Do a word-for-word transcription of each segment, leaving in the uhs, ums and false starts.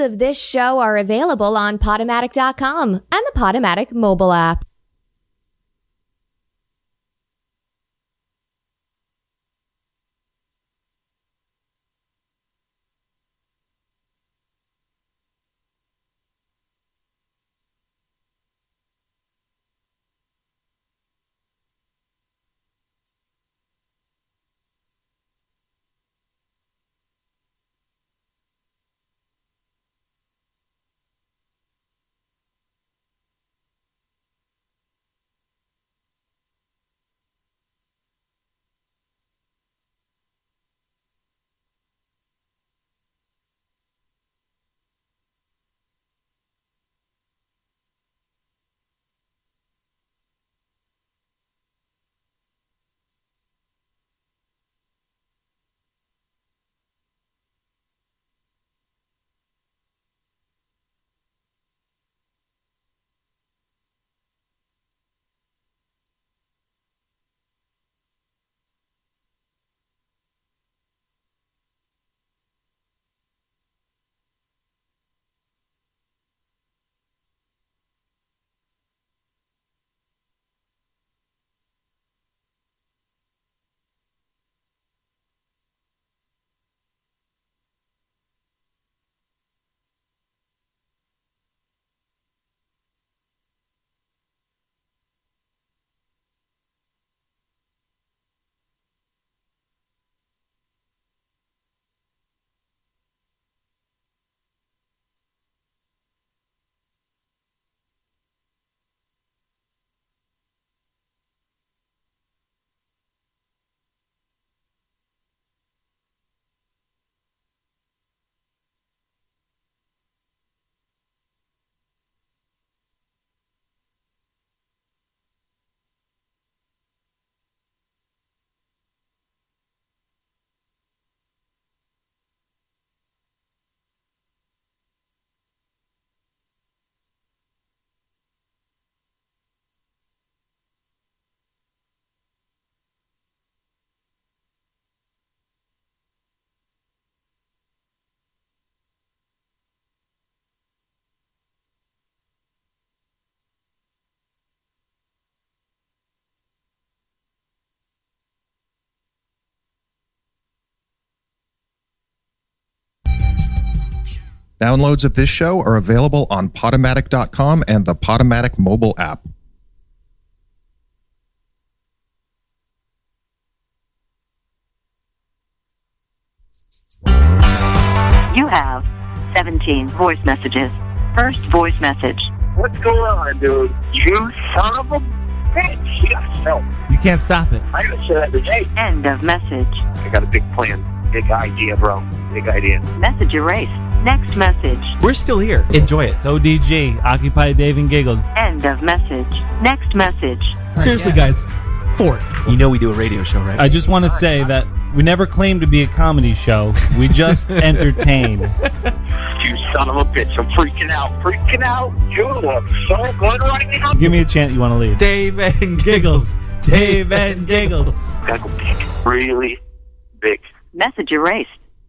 of this show are available on Podomatic dot com and the Podomatic mobile app. Downloads of this show are available on Podomatic dot com and the Podomatic mobile app. You have seventeen voice messages. First voice message. What's going on, dude? You son of a bitch. Yes, no. You can't stop it. I gotta say that today. End of message. I got a big plan. Big idea, bro. Big idea. Message erased. Next message. We're still here. Enjoy it. It's O D G. Occupy Dave and Giggles. End of message. Next message. Seriously, guys. Fort. You know we do a radio show, right? I just want to say that we never claimed to be a comedy show. We just entertain. You son of a bitch. I'm freaking out. Freaking out. You look so good right now. Give me a chant you want to leave. Dave and Giggles. Dave and Giggles. Gotta go big. Really big. Message erased.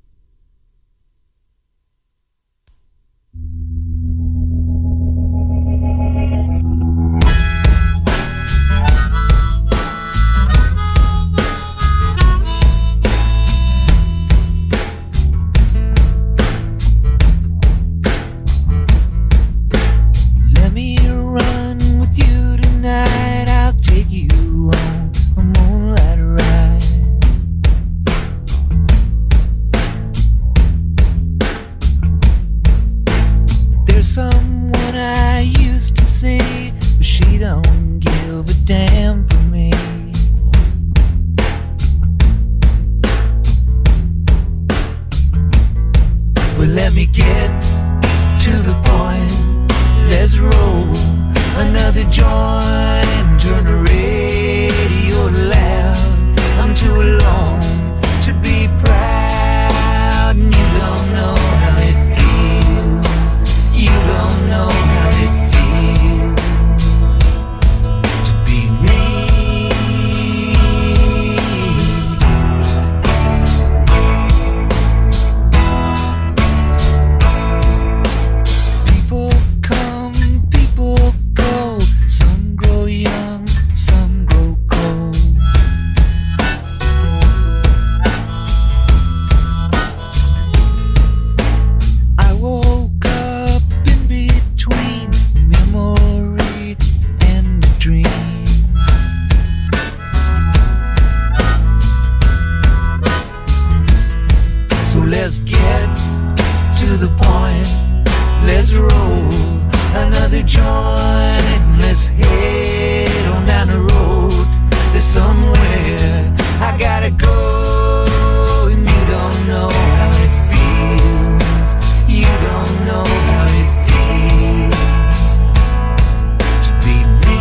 Let me run with you tonight. I'll take you on a moonlight ride. the point. Let's roll another joint and let's head on down the road. There's somewhere I gotta go, and you don't know how it feels. You don't know how it feels to be me.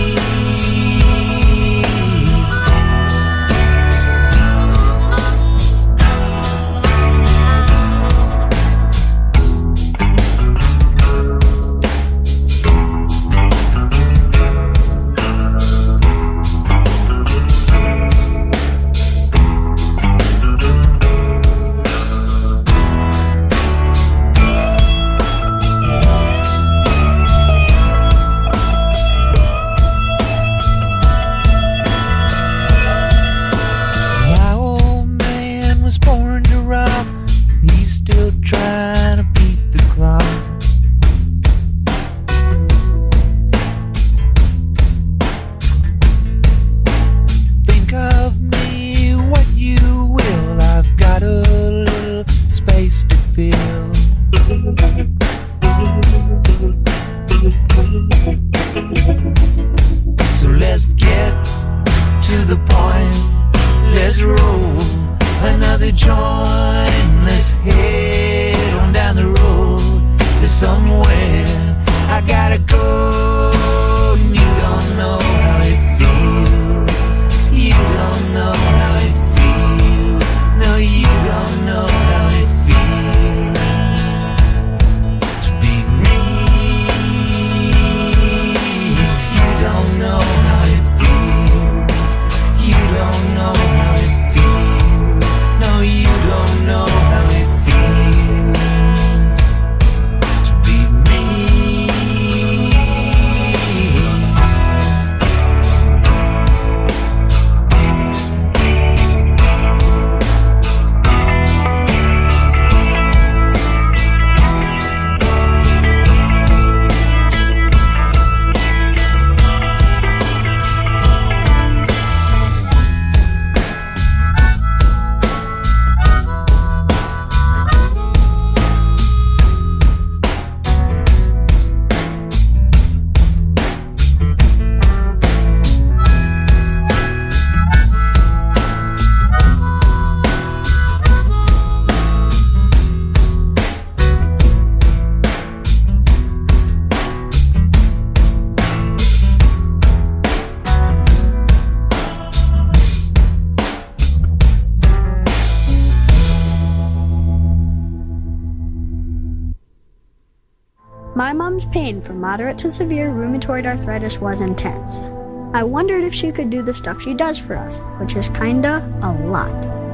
My old man was born to rock. He's still trying to beat the clock. Think of me what you will. I've got a little space to fill. So let's get to the point. Let's roll another joint. Let's head on down the road. There's somewhere I gotta go, and you don't know how it feels. You don't know how it feels. No, you don't know how it feels to be me. You don't know how it feels. You don't know how it feels. No, you don't know how it feels to be me. My mom's pain from moderate to severe rheumatoid arthritis was intense. I wondered if she could do the stuff she does for us, which is kinda a lot.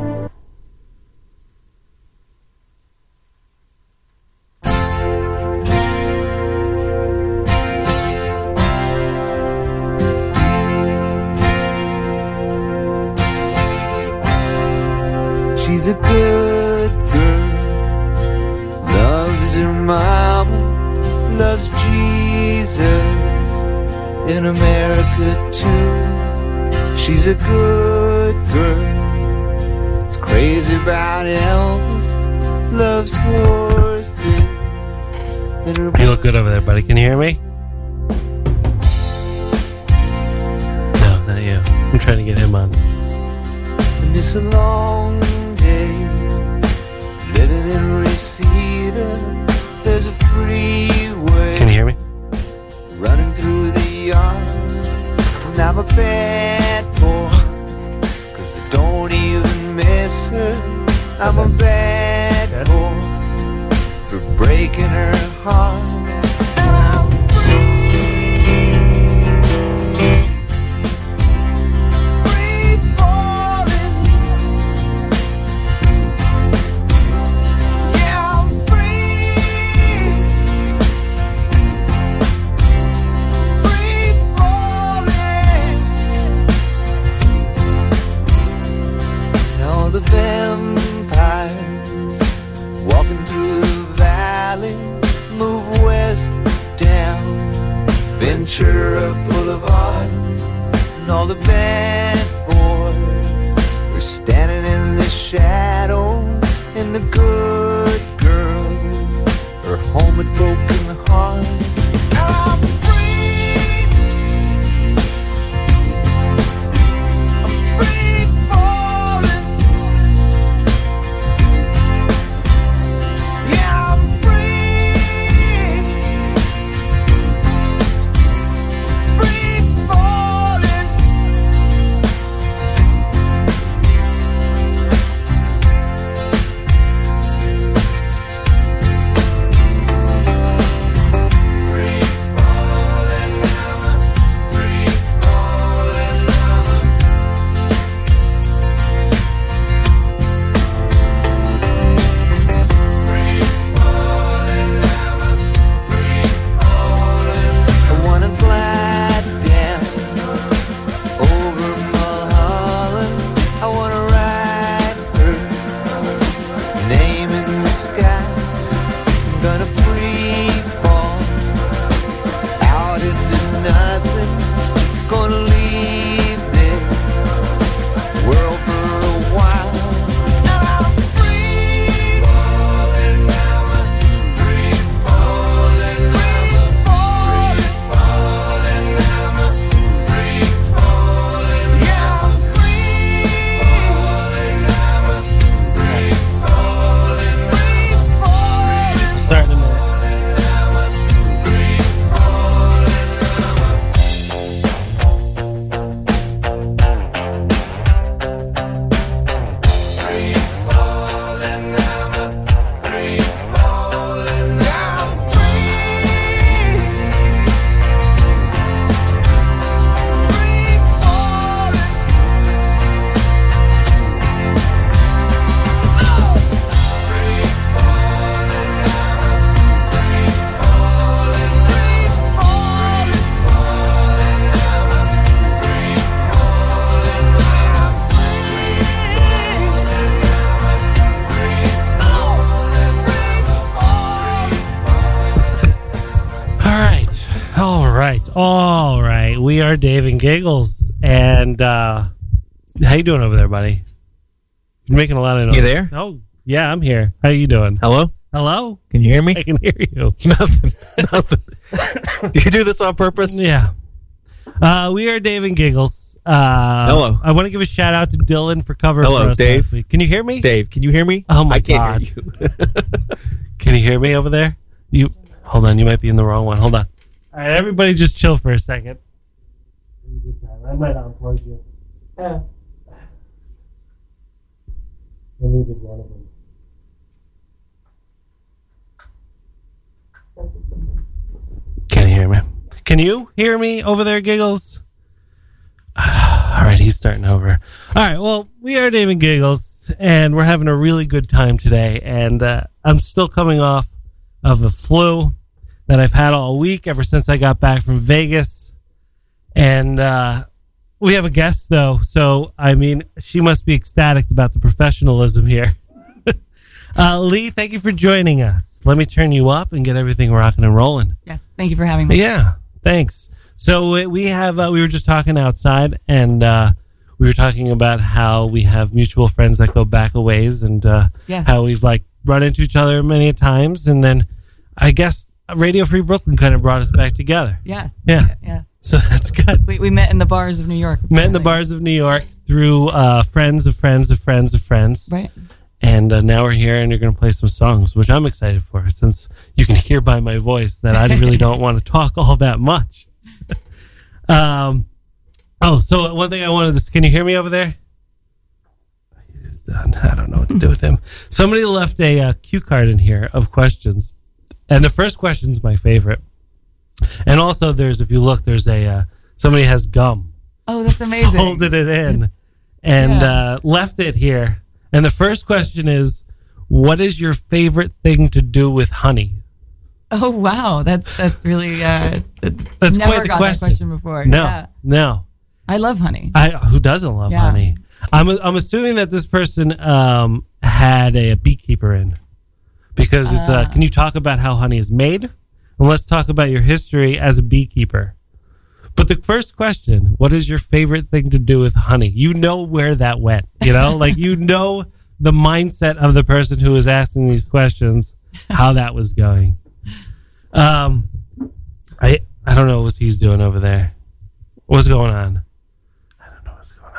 She's a good girl, loves her mama, loves Jesus, in America too. She's a good girl, is crazy about Elvis, loves horses. And her You look good over there, buddy. Can you hear me? No, not you. I'm trying to get him on. And it's a long day, living in Reseda. There's a freeway. Can you hear me? Running through the yard. And I'm a bad boy, 'cause I don't even miss her. I'm a bad boy for breaking her heart. And I'm free, free falling. Yeah, I'm free, free falling. And all the vampires walking through the valley move west down Ventura Boulevard, and all the bad boys are standing in the shadow, and the good girls All right, we are Dave and Giggles, and uh, how you doing over there, buddy? You're making a lot of noise. You there? Oh, yeah, I'm here. How you doing? Hello? Hello? Can you hear me? I can hear you. Nothing. Nothing. Do you do this on purpose? Yeah. Uh, we are Dave and Giggles. Uh, Hello. I want to give a shout out to Dylan for covering Hello, for us Dave. last week. Can you hear me? Dave, can you hear me? Oh, my I can't God. hear you. Can you hear me over there? You hold on. You might be in the wrong one. Hold on. All right, everybody, just chill for a second. I might unplug you. Yeah. I needed one of them. Can you hear me? Can you hear me over there, Giggles? All right, he's starting over. All right, well, we are Dave and Giggles, and we're having a really good time today. And uh, I'm still coming off of the flu that I've had all week ever since I got back from Vegas. And uh, we have a guest, though. So, I mean, she must be ecstatic about the professionalism here. uh, Lee, thank you for joining us. Let me turn you up and get everything rocking and rolling. Yes, thank you for having me. Yeah, thanks. So we have, uh, we were just talking outside, and uh, we were talking about how we have mutual friends that go back a ways, and uh, yeah. how we've like run into each other many times, and then I guess Radio Free Brooklyn kind of brought us back together. Yeah. Yeah. Yeah. yeah. So that's good. We, we met in the bars of New York. Apparently. Met in the bars of New York through uh, friends of friends of friends of friends. Right. And uh, now we're here, and you're going to play some songs, which I'm excited for, since you can hear by my voice that I really don't want to talk all that much. um. Oh, so one thing I wanted to... Can you hear me over there? He's done. I don't know what to do with him. Somebody left a uh, cue card in here of questions. And the first question's my favorite. And also, there's, if you look, there's a... Uh, somebody has gum. Oh, that's amazing. Folded it in and yeah. uh, left it here. And the first question is, what is your favorite thing to do with honey? Oh, wow. That's that's really... Uh, that's never quite the got question. that question before. No, yeah. no. I love honey. I Who doesn't love yeah. honey? I'm I'm assuming that this person um, had a, a beekeeper in. Because it's, uh, Uh. can you talk about how honey is made? And let's talk about your history as a beekeeper. But the first question, what is your favorite thing to do with honey? You know where that went, you know? Like, you know the mindset of the person who was asking these questions, how that was going. Um, I I don't know what he's doing over there. What's going on? I don't know what's going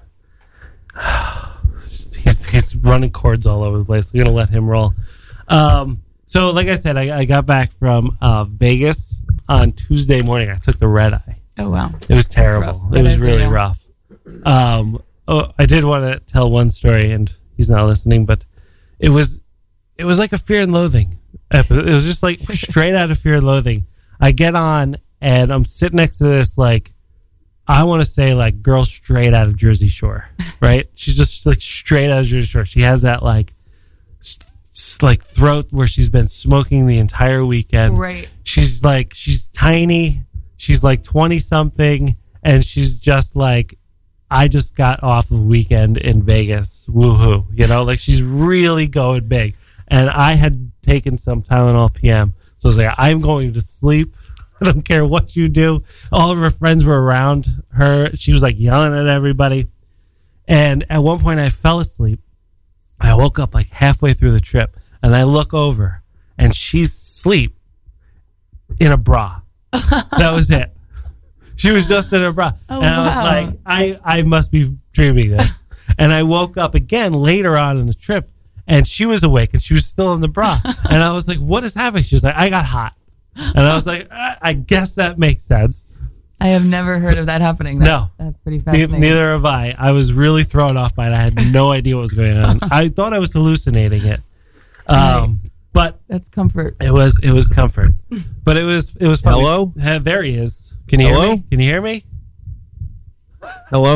on with him. he's, he's running chords all over the place. We're going to let him roll. Um, so, like I said, I, I got back from uh, Vegas on Tuesday morning. I took the red eye. Oh, wow. It was terrible. It was really rough. Um, oh, I did want to tell one story, and he's not listening, but it was it was like a Fear and Loathing episode. It was just like straight out of Fear and Loathing. I get on, and I'm sitting next to this, like, I want to say, like, girl straight out of Jersey Shore, right? She's just, like, straight out of Jersey Shore. She has that, like, st- like throat where she's been smoking the entire weekend. Right. She's, like, she's tiny. She's like twenty something, and she's just like, I just got off of a weekend in Vegas. Woohoo. You know, like, she's really going big. And I had taken some Tylenol P M. So I was like, I'm going to sleep. I don't care what you do. All of her friends were around her. She was like yelling at everybody. And at one point I fell asleep. I woke up like halfway through the trip, and I look over, and she's asleep in a bra. That was it. She was just in a bra. Oh, and I was wow. like, I, I must be dreaming this. And I woke up again later on in the trip, and she was awake, and she was still in the bra. And I was like, what is happening? She was like, I got hot. And I was like, I, I guess that makes sense. I have never heard of that happening. That, No. That's pretty Ne- fascinating. neither have I. I was really thrown off by it. I had no idea what was going on. I thought I was hallucinating it. Um, but that's comfort. It was it was comfort. But it was it was funny. Hello? Uh, there he is. Can you Hello? hear me? Can you hear me? Hello?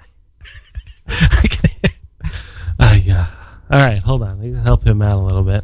uh, yeah. All right, hold on. Let me help him out a little bit.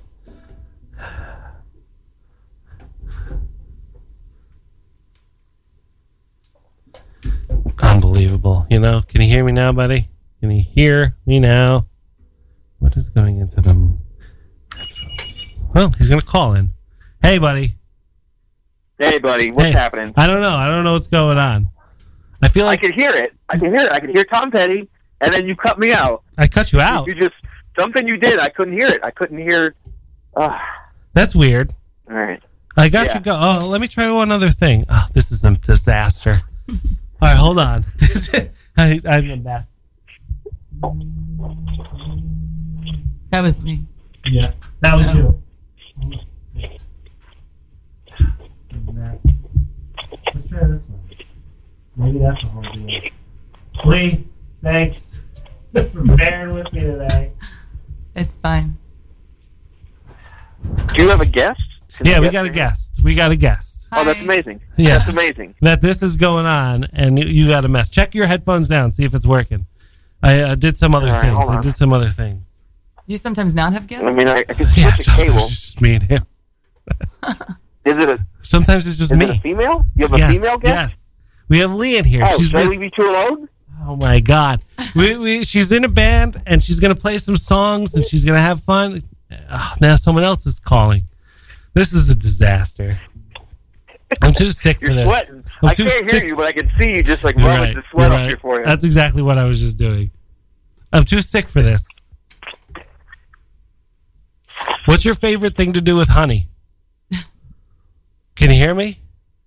Unbelievable. You know, can you hear me now, buddy? Can you hear me now? What is going into them? Well, he's going to call in. Hey, buddy. Hey, buddy, what's Hey, happening? I don't know. I don't know what's going on. I feel like I could hear it. I can hear it. I could hear Tom Petty, and then you cut me out. I cut you out. You just something you did. I couldn't hear it. I couldn't hear. Uh, That's weird. all right. I got Yeah. you go. Oh, let me try one other thing. Oh, this is a disaster. All right, hold on. I, I'm a bad. That was me. Yeah, that was you. Let's try this one. Maybe that's a whole deal. Lee, thanks for bearing with me today. It's fine. Do you have a guest? Can Yeah, the we guest got a be- guest. We got a guest. Oh, that's amazing. Yeah. That's amazing. That this is going on, and you, you got a mess. Check your headphones down, see if it's working. I uh, did some other All right, things. hold I on. did some other things. Do you sometimes not have guests? I mean, I, I could switch Yeah, a cable. it's just me and him. Is it a? Sometimes it's just Is me. it a female? You have a yes, female guest? Yes. We have Lee in here. Oh, she's should I with- leave you two alone? Oh my God. we, we, she's in a band and she's going to play some songs and she's going to have fun. Oh, now someone else is calling. This is a disaster. I'm too sick You're for this. sweating. I'm I too can't sick. hear you, but I can see you just like You're rubbing right. the sweat You're off right. your forehead. That's exactly what I was just doing. I'm too sick for this. What's your favorite thing to do with honey? Can you hear me?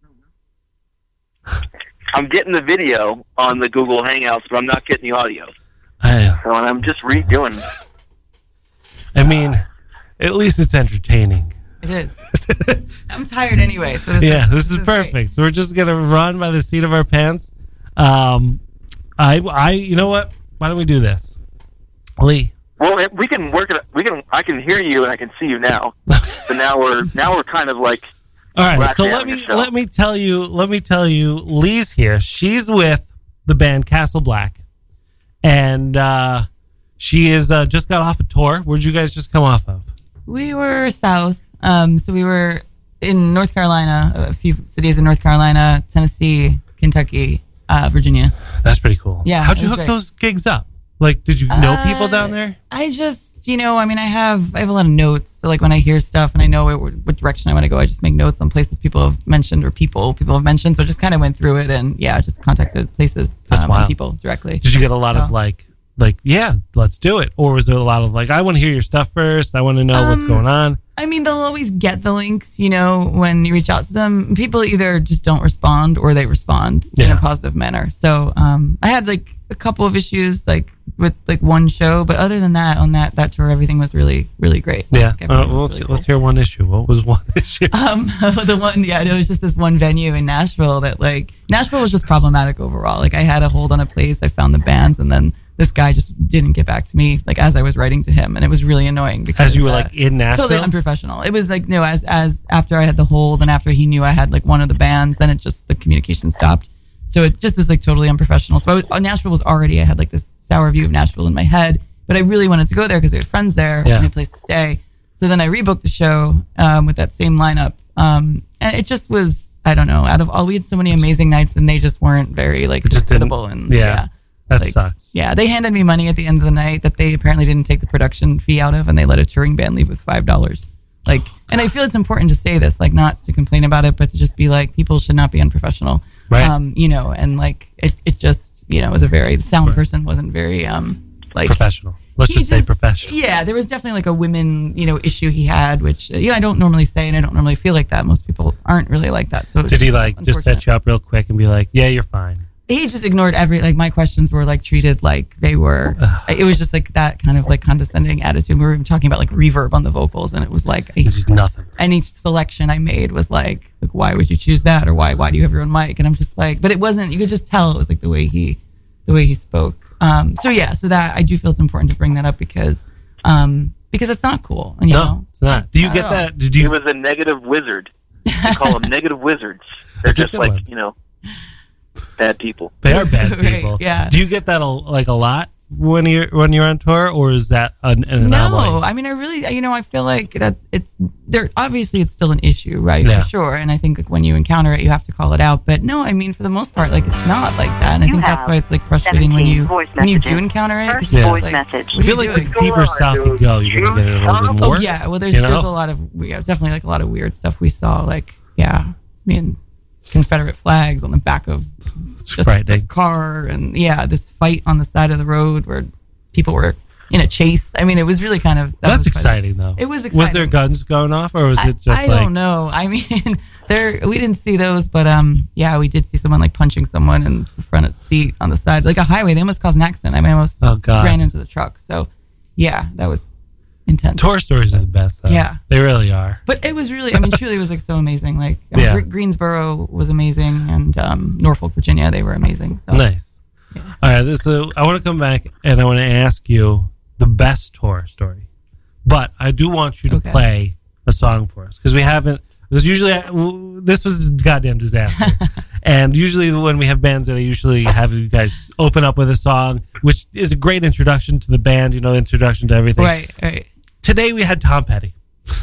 I'm getting the video on the Google Hangouts, but I'm not getting the audio. I, So I'm just redoing. I mean, at least it's entertaining. It is. I'm tired anyway. So this Yeah, is, this is great. perfect. So we're just gonna run by the seat of our pants. Um, I, I, you know what? Why don't we do this, Lee? Well, we can work it. We can. I can hear you and I can see you now. So now we're now we're kind of like. All right. Black So man let me yourself. let me tell you. Let me tell you. Lee's here. She's with the band Castle Black, and uh, she is uh, just got off a tour. Where'd you guys just come off of? We were south. Um, so we were in North Carolina, a few cities in North Carolina, Tennessee, Kentucky, uh, Virginia. That's pretty cool. Yeah, How'd you it was hook great. those gigs up? Like, did you know Uh, people down there? I just, you know, I mean, I have I have a lot of notes. So like when I hear stuff and I know what, what direction I want to go, I just make notes on places people have mentioned or people people have mentioned. So I just kind of went through it and yeah, just contacted places That's um, wild. and people directly. Did you get a lot of So- like, like, yeah, let's do it? Or was there a lot of like, I want to hear your stuff first. I want to know what's Um, going on. I mean, they'll always get the links, you know, when you reach out to them. People either just don't respond or they respond in Yeah. a positive manner. So um, I had like a couple of issues like with like one show, but other than that, on that that tour, everything was really really great. Yeah. Like, Uh, everything well, was let's, really let's hear one issue. What was one issue? Um, the one, yeah, it was just this one venue in Nashville that like Nashville was just problematic overall. Like I had a hold on a place, I found the bands, and then this guy just didn't get back to me like as I was writing to him, and it was really annoying because As you were uh, like in Nashville? totally unprofessional. It was like no, as as after I had the hold and after he knew I had like one of the bands, then it just the communication stopped. So it just is like totally unprofessional. So I was, uh, Nashville was already I had like this sour view of Nashville in my head, but I really wanted to go there because we had friends there, Yeah. and a place to stay. So then I rebooked the show um, with that same lineup, um, and it just was I don't know. Out of all, we had so many amazing nights, and they just weren't very like It just didn't- hospitable. And yeah. yeah, That like, sucks. yeah, they handed me money at the end of the night that they apparently didn't take the production fee out of, and they let a touring band leave with five dollars. Like, and I feel it's important to say this, like, not to complain about it, but to just be like, people should not be unprofessional, Right. Um, you know, and like, it, it just, you know, was a very the sound Right. person wasn't very, um, like Professional. Let's he just, say professional. Yeah, there was definitely like a women, you know, issue he had, which uh, yeah, I don't normally say, and I don't normally feel like that. Most people aren't really like that. So it was Did he like just unfortunate. set you up real quick and be like, yeah, you're fine? He just ignored every like my questions were like treated like they were. It was just like that kind of like condescending attitude. We were even talking about like reverb on the vocals, and it was like It's just nothing. and each selection I made was like, like why would you choose that, or why why do you have your own mic? And I'm just like, but it wasn't. You could just tell it was like the way he, the way he spoke. Um, so yeah, so that I do feel it's important to bring that up because, um, because it's not cool. You No, know? it's not. Do you Not get at all. that? Did He you? was a negative wizard. They call them negative wizards. They're That's a just good like one. you know, bad people. They are bad Right, people. yeah. Do you get that a, like a lot when you're when you're on tour, or is that an, an anomaly? No, I mean, I really, you know, I feel like that it's there. Obviously, it's still an issue, right? Yeah. For sure. And I think like, when you encounter it, you have to call it out. But no, I mean, for the most part, like it's not like that. And I You think that's have why it's like frustrating when you voice when you do messages. encounter it. First it's just, voice like, message. what I are feel you like the doing? deeper south you go, you're gonna get it a little bit Oh more. yeah, well, there's you know? there's a lot of yeah, there's definitely like a lot of weird stuff we saw. Like yeah, mean, Confederate flags on the back of It's just frightening. the car, and yeah, this fight on the side of the road where people were in a chase. I mean, it was really kind of that That's was quite- exciting, though. It was exciting. Was there guns going off, or was I, it just I like? don't know. I mean, there we didn't see those, but um, yeah, we did see someone like punching someone in the front seat on the side, like a highway. They almost caused an accident. I mean, I almost Oh, God. ran into the truck. So, yeah, that was intense. Tour stories are the best, though. Yeah. They really are. But it was really, I mean, truly, it was like so amazing. Like I mean, Yeah. Gre- Greensboro was amazing, and um, Norfolk, Virginia, they were amazing. So. Nice. Yeah. All right, this, so I want to come back and I want to ask you the best tour story, but I do want you to Okay. play a song for us because we haven't. Because usually, I, w- this was a goddamn disaster, and usually when we have bands that I usually have you guys open up with a song, which is a great introduction to the band, you know, introduction to everything. Right, right. Today we had Tom Petty,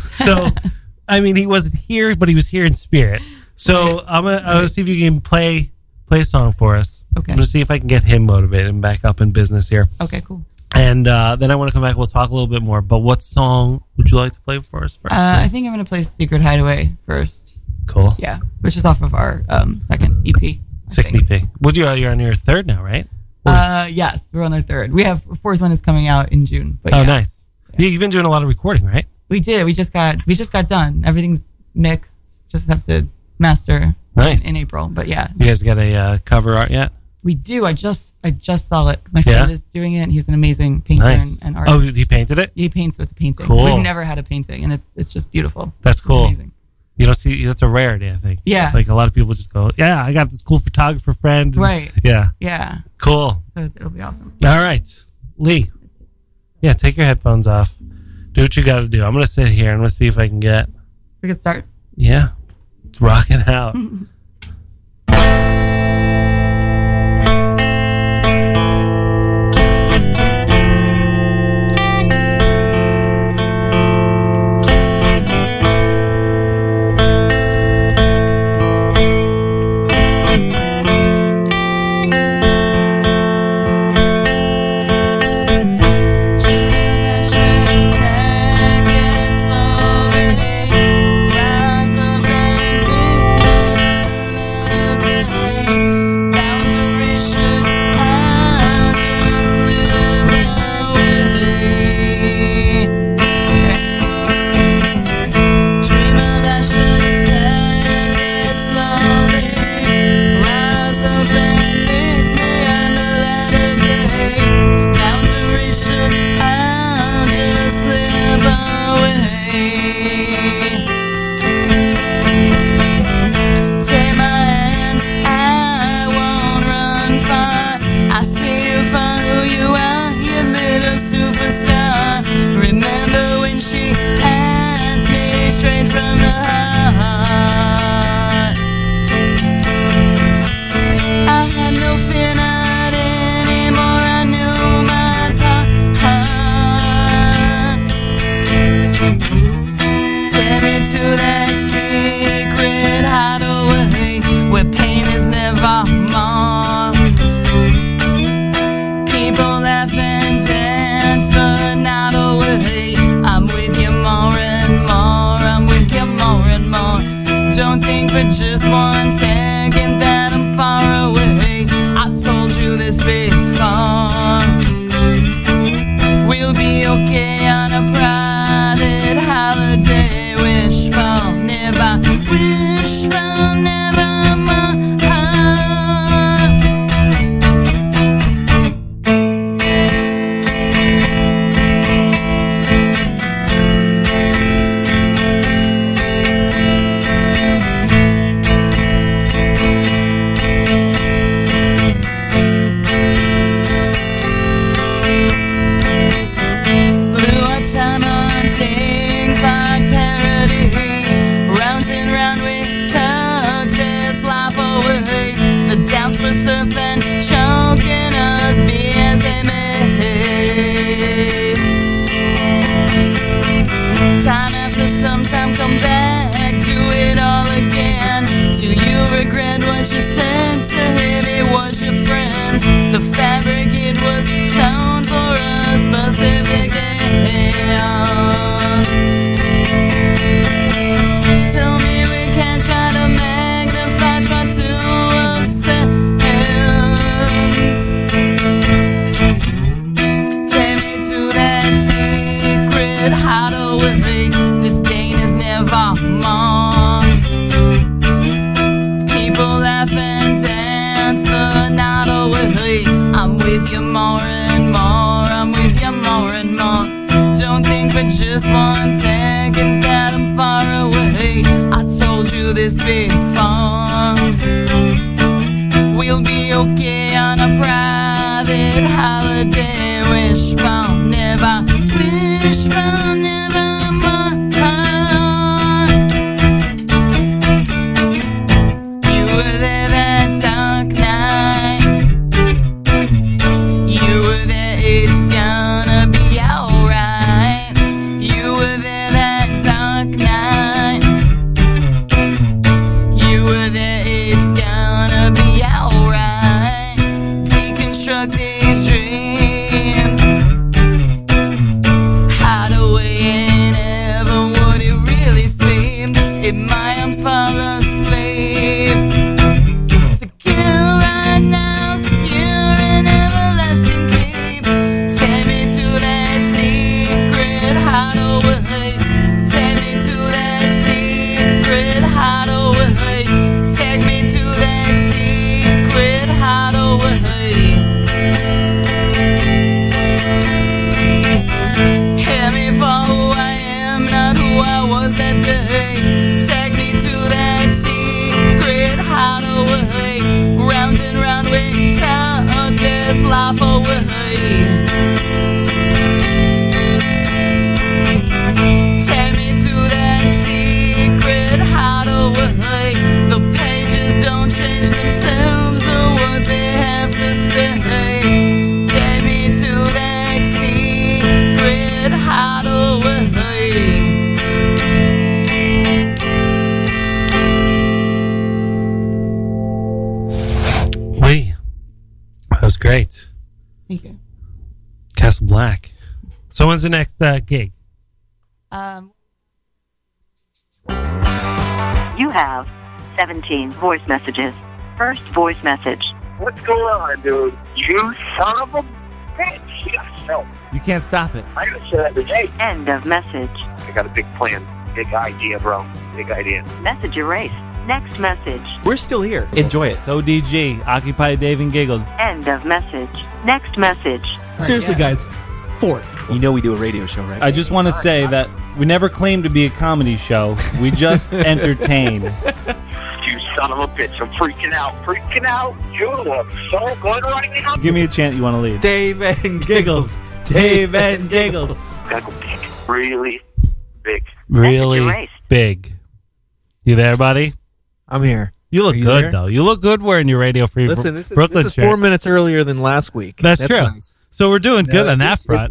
so I mean he wasn't here, but he was here in spirit. So I'm gonna, I'm gonna see if you can play play a song for us. Okay. I'm gonna see if I can get him motivated and back up in business here. Okay, cool. And uh, then I want to come back. We'll talk a little bit more. But what song would you like to play for us first? Uh, I think I'm going to play Secret Hideaway first. Cool. Yeah, which is off of our um, second E P. I Sick think. E P. Would you? You're on your third now, right? Uh, yes, we're on our third. We have a fourth one is coming out in June. But oh, yeah, nice. Yeah, you've been doing a lot of recording, right? we did. We just got we just got done. Everything's mixed. Just have to master Nice. in, in April. But yeah, You guys got a uh, cover art yet? we do. I just I just saw it. My Yeah? friend is doing it, and he's an amazing painter Nice. and, and artist. Oh, he painted it? He paints, so it's a painting. Cool. We've never had a painting, and it's it's just beautiful. That's It's cool. amazing. You don't see that's a rarity, I think. Yeah. Like a lot of people just go, yeah, I got this cool photographer friend. and- Right. Yeah. Yeah. Cool. So it'll be awesome. All right, Lee. Yeah, take your headphones off. Do what you got to do. I'm gonna sit here and let's see if I can get. We can start. Yeah, it's rocking out. Don't think for just one second that I'm far away. I told you this before. We'll be okay on a private holiday. Wishful, never, wishful, never more. this before. We'll be okay on a private holiday. Wishful, never, wishful, never more. You were there that dark night. You were there, it's gonna be alright. You were there that dark night. You were there, it's gonna be alright. Deconstruct these dreams. Hide away in ever what it really seems. In my arms fall asleep. Secure right now, secure in everlasting keep. Take me to that secret hideaway. Take me to that secret hideaway. Take me to that secret hideaway. Hear me for who I am, not who I was that day. Take me to that secret hideaway. Round and round we took this life away. Take me to that secret hideaway. The pages don't change themselves or what they have to say. Take me to that secret hideaway. Lee, that was great. Thank you. Castle Black. So when's the next uh, gig? Um, You have seventeen voice messages. First voice message. What's going on, dude? You son of a bitch. Yeah, so You can't stop it. I gotta say that today. End of message. I got a big plan. Big idea, bro. Big idea. Message erased. Next message. We're still here. Enjoy it. It's O D G, Occupy Dave and Giggles. End of message. Next message. Seriously, guys. Fort. You know we do a radio show, right? I just want to say that we never claimed to be a comedy show. We just entertain. You son of a bitch. I'm freaking out. Freaking out. You look so good right now. Give me a chant you want to leave. Dave and Giggles. Dave and Giggles. Gotta go big. Really big. Really Message erased. big. You there, buddy? I'm here. You look Are you good, there? though. You look good wearing your Radio Free Listen, this is, Brooklyn this is shirt. four minutes earlier than last week. That's, true. nice. So we're doing good No, on that this- front.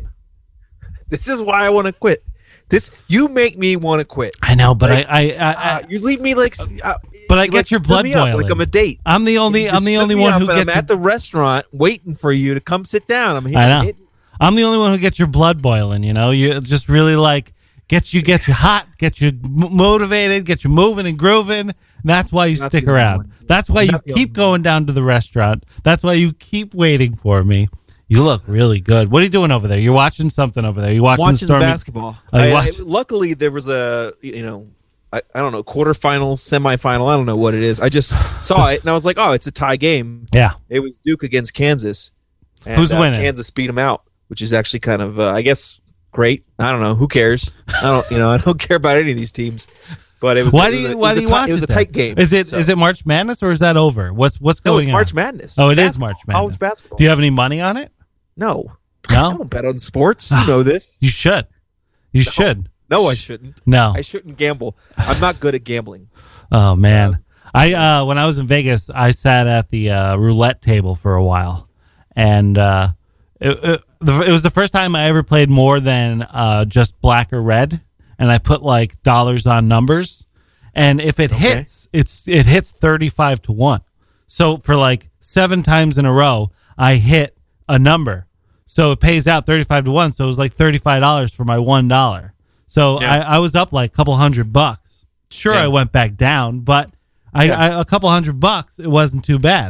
This is why I want to quit. This you make me want to quit. I know, but Like, I, I, I, I Uh, you leave me like, uh, but I you, get like, your stood blood me up boiling. like I'm a date. I'm the only, You I'm the stood only me one up who and gets. I'm at the restaurant waiting for you to come sit down. I'm here. I know. It- I'm the only one who gets your blood boiling. You know, you just really like gets you, get you hot, get you m- motivated, get you moving and grooving. That's why you Not stick the only around. one. That's why you Not the keep only going down to the restaurant. That's why you keep waiting for me. You look really good. What are you doing over there? You're watching something over there. You watching, watching the Stormy- basketball. Oh, you I- watch- I- luckily, there was a you know, I, I don't know, quarterfinals, semifinal. I don't know what it is. I just saw it and I was like, oh, it's a tie game. Yeah. It was Duke against Kansas. And, Who's uh, winning? Kansas beat them out, which is actually kind of, uh, I guess, great. I don't know. Who cares? I don't, you know, I don't care about any of these teams. But it was. Why it do was you? a- it Why was do a you ti- watch It was a then? tight game. Is it? so- Is it March Madness or is that over? What's What's No, going it's on? March Madness. Oh, it is Basketball. March Madness. College basketball. Do you have any money on it? No. I No. don't bet on sports. You know this. You should. You should. No, I shouldn't. No. I shouldn't gamble. I'm not good at gambling. Oh man, I uh, when I was in Vegas, I sat at the uh, roulette table for a while, and uh, it, it, the, it was the first time I ever played more than uh, just black or red, and I put like dollars on numbers, and if it Okay. hits, it's it hits thirty-five to one. So for like seven times in a row, I hit a number, so it pays out thirty-five to one. So it was like thirty-five dollars for my one dollar. So Yeah. I, I was up like a couple hundred bucks. Sure, Yeah. I went back down, but I, Yeah. I a couple hundred bucks. It wasn't too bad.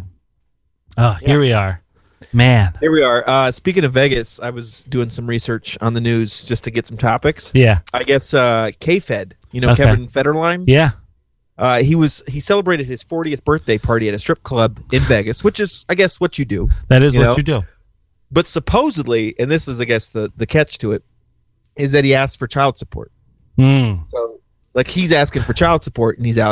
Oh, here we are, man. Here we are. Uh, speaking of Vegas, I was doing some research on the news just to get some topics. Yeah, I guess uh, K-Fed, you know Okay. Kevin Federline? yeah. Uh, he was he celebrated his fortieth birthday party at a strip club in Vegas, which is, I guess, what you do. That is You what know? you do. But supposedly, and this is, I guess, the, the catch to it, is that he asked for child support. Mm. So, like, he's asking for child support, and he's out at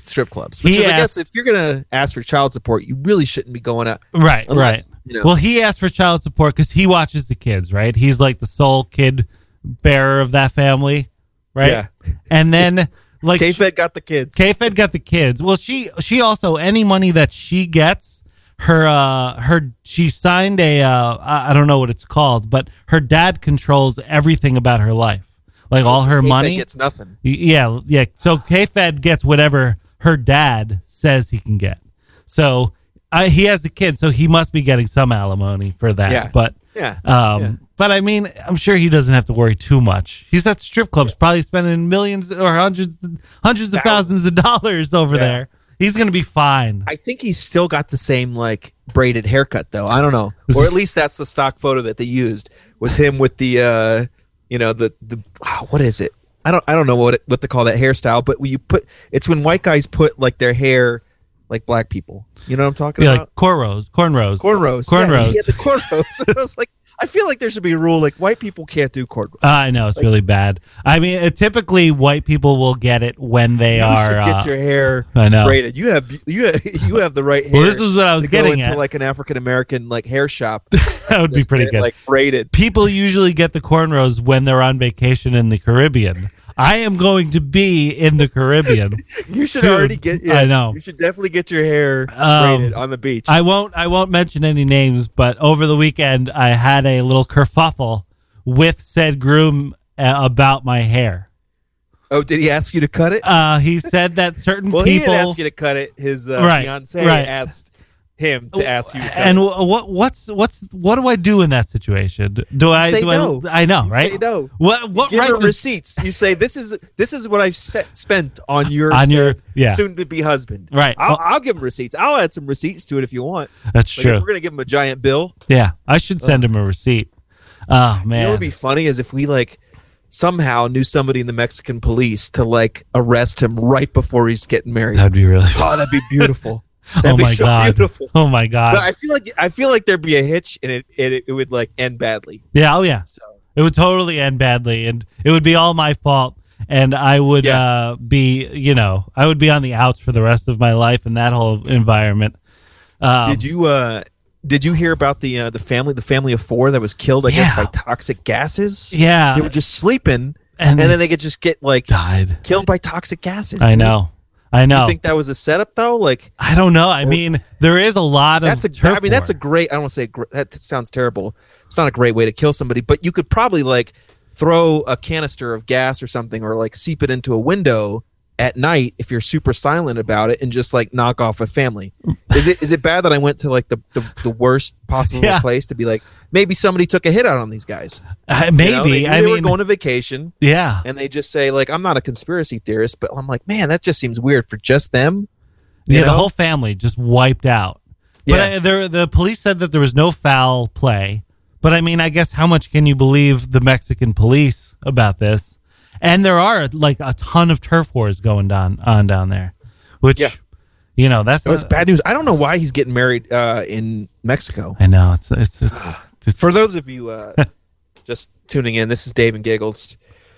strip clubs. Which He is, I asked- guess, if you're gonna ask for child support, you really shouldn't be going out. Right, Unless, right. you know. Well, he asked for child support because he watches the kids, right? He's like the sole kid bearer of that family, right? Yeah. And then like K-Fed got the kids. K-Fed got the kids. Well, she she also any money that she gets, her uh her she signed a uh I I don't know what it's called, but her dad controls everything about her life. Like all her K-Fed money gets nothing. Y- Yeah, yeah. So K-Fed gets whatever her dad says he can get. So I, he has the kid, so he must be getting some alimony for that. Yeah. But Yeah. um, Yeah. but I mean, I'm sure he doesn't have to worry too much. He's at strip clubs, probably spending millions or hundreds, hundreds of thousands of dollars over Yeah. there. He's gonna be fine. I think he's still got the same like braided haircut though. I don't know, or at least that's the stock photo that they used was him with the, uh, you know, the the ah, what is it? I don't I don't know what it, what to call that hairstyle, but when you put it's when white guys put like their hair like black people. You know what I'm talking Yeah, about? like cornrows, cornrows, Cornrows, cornrows. Yeah, he had the cornrows. I was like, I feel like there should be a rule like white people can't do cornrows. I know it's Like- really bad. I mean, uh, typically white people will get it when they You are. should uh, get your hair I know. braided. You have you have, you have the right hair. Well, this is what I was to go getting into at. like an African American like hair shop. That would be Just pretty get it, good. Like braided. People usually get the cornrows when they're on vacation in the Caribbean. I am going to be in the Caribbean. You should soon. already get. Yeah, I know. You should definitely get your hair Um, braided on the beach. I won't. I won't mention any names. But over the weekend, I had a little kerfuffle with said groom uh, about my hair. oh, did he ask you to cut it? Uh, he said that certain well, he people. didn't ask you to cut it. His uh, Right, fiance right. asked him to ask you to cut and it. wh- what what's what's what do I do in that situation? Do I say do no. I? I know, You right? say no. What what Give right her does- receipts. You say this is this is what I've set, spent on your On your- said yeah. soon-to-be husband. Right. I'll, Well- I'll give him receipts. I'll add some receipts to it if you want. That's Like, true. If we're gonna give him a giant bill. Yeah, I should send him a receipt. Oh man, You know what would be funny is if we like somehow knew somebody in the Mexican police to like arrest him right before he's getting married. that'd be really. Oh, that'd be beautiful. That'd oh be my so god! beautiful. Oh my god! But I feel like I feel like there'd be a hitch and it it, it would like end badly. Yeah, oh yeah. So It would totally end badly, and it would be all my fault, and I would Yeah. uh, be, you know, I would be on the outs for the rest of my life in that whole environment. Um, did you uh did you hear about the uh, the family the family of four that was killed I Yeah. guess by toxic gases? Yeah. They were just sleeping And and, they then they could just get like died. killed by toxic gases. I dude. know, I know. You think that was a setup though? Like I don't know. I mean, there is a lot of. that's a turf I mean that's a war. great I don't want to say gr- that sounds terrible. It's not a great way to kill somebody, but you could probably like throw a canister of gas or something or like seep it into a window at night if you're super silent about it and just like knock off a family. Is it is it bad that I went to like the the, the worst possible Yeah. place to be like maybe somebody took a hit out on these guys? Uh, You maybe. know, they, I they mean, were going to vacation yeah. and they just say like I'm not a conspiracy theorist, but I'm like, man, that just seems weird for just them. You Yeah, the know? whole family just wiped out. But Yeah. I, there, the police said that there was no foul play. But I mean, I guess how much can you believe the Mexican police about this? And there are like a ton of turf wars going down on down there, which Yeah. you know that's So it's bad news. I don't know why he's getting married uh, in Mexico. I know it's it's, it's, it's For those of you uh, just tuning in, this is Dave and Giggles.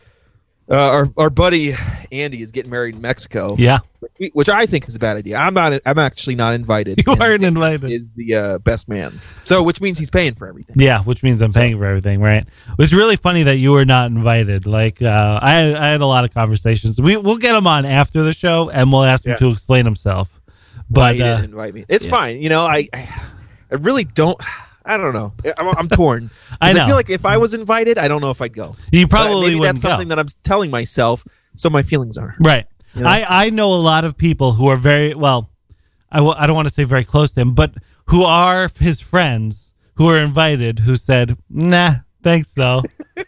Uh, our our buddy Andy is getting married in Mexico. yeah. which, which I think is a bad idea. I'm not. I'm actually not invited. You and aren't Dave invited. Is the uh, best man. So, which means he's paying for everything. Yeah, which means I'm paying for everything, right? It's really funny that you were not invited. Like, uh, I had, I had a lot of conversations. We we'll get him on after the show, and we'll ask him Yeah. to explain himself. Why But he uh, didn't invite me? It's yeah. fine. You know, I, I, I really don't. I don't know. I'm, I'm torn. 'Cause I know. feel like if I was invited, I don't know if I'd go. you But probably maybe wouldn't that's something go. that I'm telling myself, so my feelings are. Right. You know? I, I know a lot of people who are very, well, I w- I don't want to say very close to him, but who are his friends who are invited who said, nah, thanks though.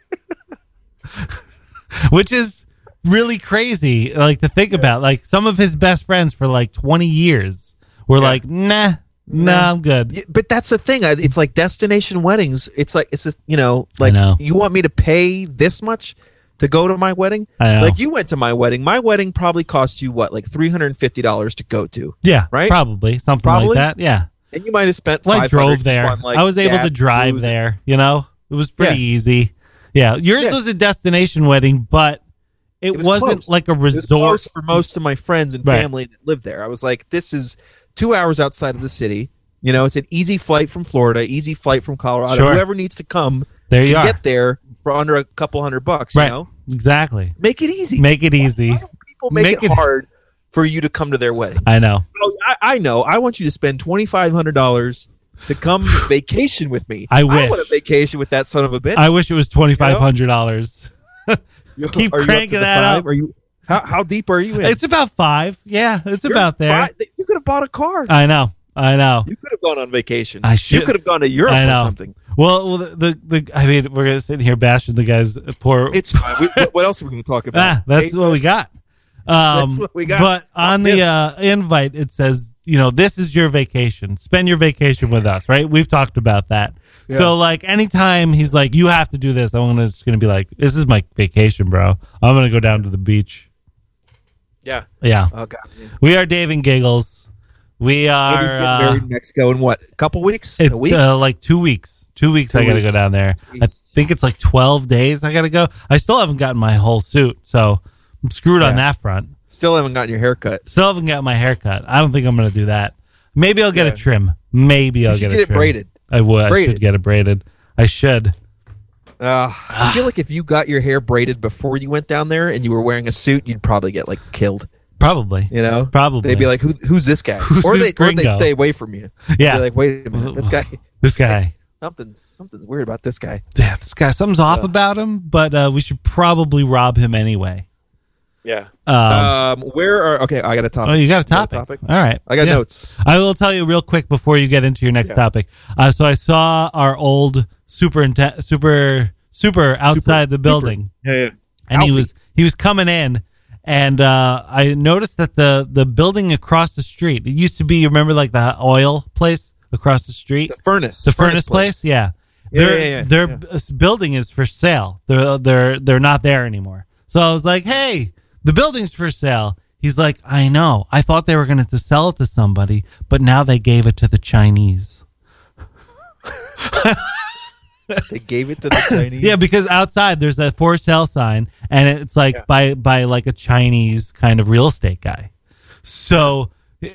Which is really crazy, like to think about. Like some of his best friends for like twenty years were like, nah, nah, I'm good. Yeah, but that's the thing. I- It's like destination weddings. It's like it's just, you know, like know. you want me to pay this much to go to my wedding? I know. Like you went to my wedding. My wedding probably cost you what, like three hundred and fifty dollars to go to, Yeah, right? probably something like Probably. that. Yeah. and you might have spent. Well, I five hundred drove just there. on, like, I was able gas, to drive booze. there. You know, it was pretty Yeah. easy. Yeah, yours Yeah. was a destination wedding, but it, It was wasn't close. like a It was resort close for most of my friends and Right. family that lived there. I was like, this is two hours outside of the city. You know, it's an easy flight from Florida, easy flight from Colorado. Sure. Whoever needs to come There you can are. get there for under a couple hundred bucks. right. You know, Exactly. make it easy. Make it easy. People make, make it, it- hard for you to come to their wedding. I know. Oh, I, I know. I want you to spend twenty five hundred dollars to come vacation with me. I I wish. want to vacation with that son of a bitch. I wish it was twenty five hundred dollars. You- Keep are you up to cranking the that five? up. Are you? How, how deep are you in? It's about five. Yeah, it's You're about there. fi- You could have bought a car. I know. I know. You could have gone on vacation. I should. You could have gone to Europe I know. or something. Well, well, the, the the I mean, we're gonna sit here bashing the guy's poor. It's fine. We, what, what else are we going to talk about? ah, that's Hey, what we got. Um, That's what we got. But on Fuck the this. uh, invite, it says, you know, this is your vacation. Spend your vacation with us, right? We've talked about that. Yeah. So, like, anytime he's like, you have to do this, I'm gonna, just going to be like, this is my vacation, bro. I'm going to go down to the beach. Yeah. Yeah. Oh God. Yeah. We are Dave and Giggles. We are Nobody's getting uh, married in Mexico in what? A couple weeks? it, a week? uh, like two weeks. Two weeks Two I got to go weeks. down there. I think it's like twelve days I got to go. I still haven't gotten my whole suit, so I'm screwed on Yeah. that front. Still haven't gotten your haircut. Still haven't got my haircut. I don't think I'm going to do that. Maybe I'll get Yeah. a trim. Maybe I'll should get a get it trim. braided. I would. I Braided. should get it braided. I should. Uh, I feel like if you got your hair braided before you went down there and you were wearing a suit, you'd probably get like killed. Probably. You know, Probably. they'd be like, "Who, who's this guy?" Who's or this they, or they'd gringo? stay away from you. Yeah. They're like, "Wait a minute, this guy, This guy. something's something's weird about this guy." Yeah, this guy. Something's off about him, but uh, we should probably rob him anyway. Yeah. Um, Um, where are okay? I got a topic. oh, you got a You topic. All right. I got Yeah. notes. I will tell you real quick before you get into your next Yeah. topic. Uh, so I saw our old super inte- super super outside the building. Yeah, yeah. And he Alfie. was he was coming in, and uh, I noticed that the the building across the street. It used to be, you remember, like the oil place across the street, The furnace. the furnace, place. Yeah, Yeah, their yeah, yeah, their yeah. b- building is for sale. They're they're they're not there anymore. So I was like, hey, the building's for sale. He's like, I know. I thought they were going to sell it to somebody, but now they gave it to the Chinese. They gave it to the Chinese. Yeah, because outside there's a for sale sign, and it's like Yeah. by by like a Chinese kind of real estate guy. So,